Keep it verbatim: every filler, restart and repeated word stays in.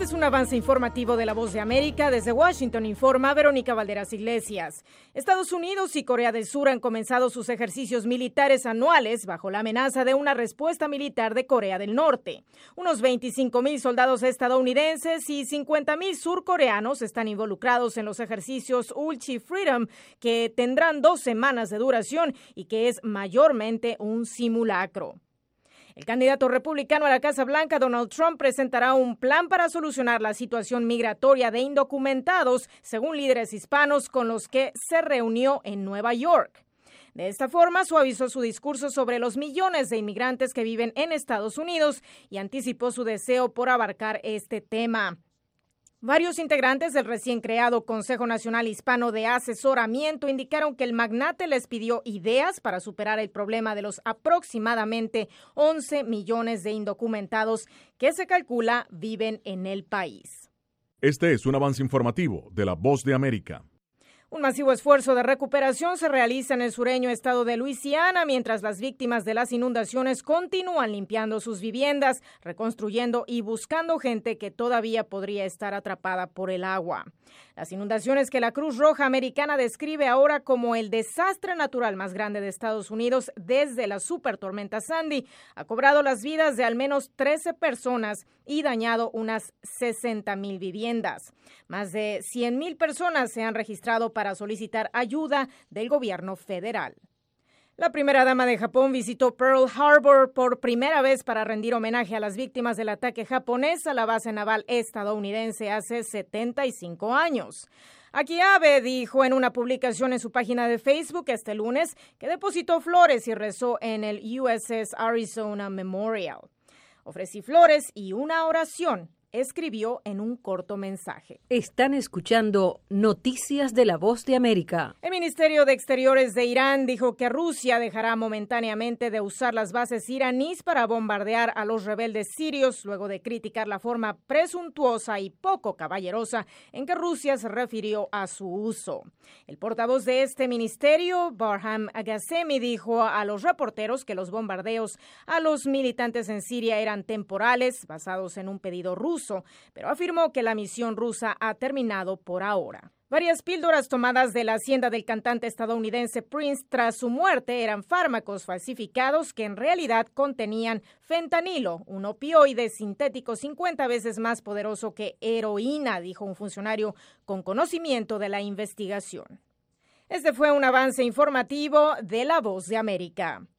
Este es un avance informativo de La Voz de América. Desde Washington informa Verónica Valderas Iglesias. Estados Unidos y Corea del Sur han comenzado sus ejercicios militares anuales bajo la amenaza de una respuesta militar de Corea del Norte. Unos veinticinco mil soldados estadounidenses y cincuenta mil surcoreanos están involucrados en los ejercicios Ulchi Freedom, que tendrán dos semanas de duración y que es mayormente un simulacro. El candidato republicano a la Casa Blanca, Donald Trump, presentará un plan para solucionar la situación migratoria de indocumentados, según líderes hispanos con los que se reunió en Nueva York. De esta forma, suavizó su discurso sobre los millones de inmigrantes que viven en Estados Unidos y anticipó su deseo por abarcar este tema. Varios integrantes del recién creado Consejo Nacional Hispano de Asesoramiento indicaron que el magnate les pidió ideas para superar el problema de los aproximadamente once millones de indocumentados que se calcula viven en el país. Este es un avance informativo de La Voz de América. Un masivo esfuerzo de recuperación se realiza en el sureño estado de Luisiana, mientras las víctimas de las inundaciones continúan limpiando sus viviendas, reconstruyendo y buscando gente que todavía podría estar atrapada por el agua. Las inundaciones que la Cruz Roja Americana describe ahora como el desastre natural más grande de Estados Unidos desde la supertormenta Sandy ha cobrado las vidas de al menos trece personas y dañado unas sesenta mil viviendas. Más de cien mil personas se han registrado para solicitar ayuda del gobierno federal. La primera dama de Japón visitó Pearl Harbor por primera vez para rendir homenaje a las víctimas del ataque japonés a la base naval estadounidense hace setenta y cinco años. Aki Abe dijo en una publicación en su página de Facebook este lunes que depositó flores y rezó en el U S S Arizona Memorial. Ofrecí flores y una oración, escribió en un corto mensaje. Están escuchando Noticias de La Voz de América. El Ministerio de Exteriores de Irán dijo que Rusia dejará momentáneamente de usar las bases iraníes para bombardear a los rebeldes sirios, luego de criticar la forma presuntuosa y poco caballerosa en que Rusia se refirió a su uso. El portavoz de este ministerio, Barham Aghasemi, dijo a los reporteros que los bombardeos a los militantes en Siria eran temporales, basados en un pedido ruso, pero afirmó que la misión rusa ha terminado por ahora. Varias píldoras tomadas de la hacienda del cantante estadounidense Prince tras su muerte eran fármacos falsificados que en realidad contenían fentanilo, un opioide sintético cincuenta veces más poderoso que heroína, dijo un funcionario con conocimiento de la investigación. Este fue un avance informativo de La Voz de América.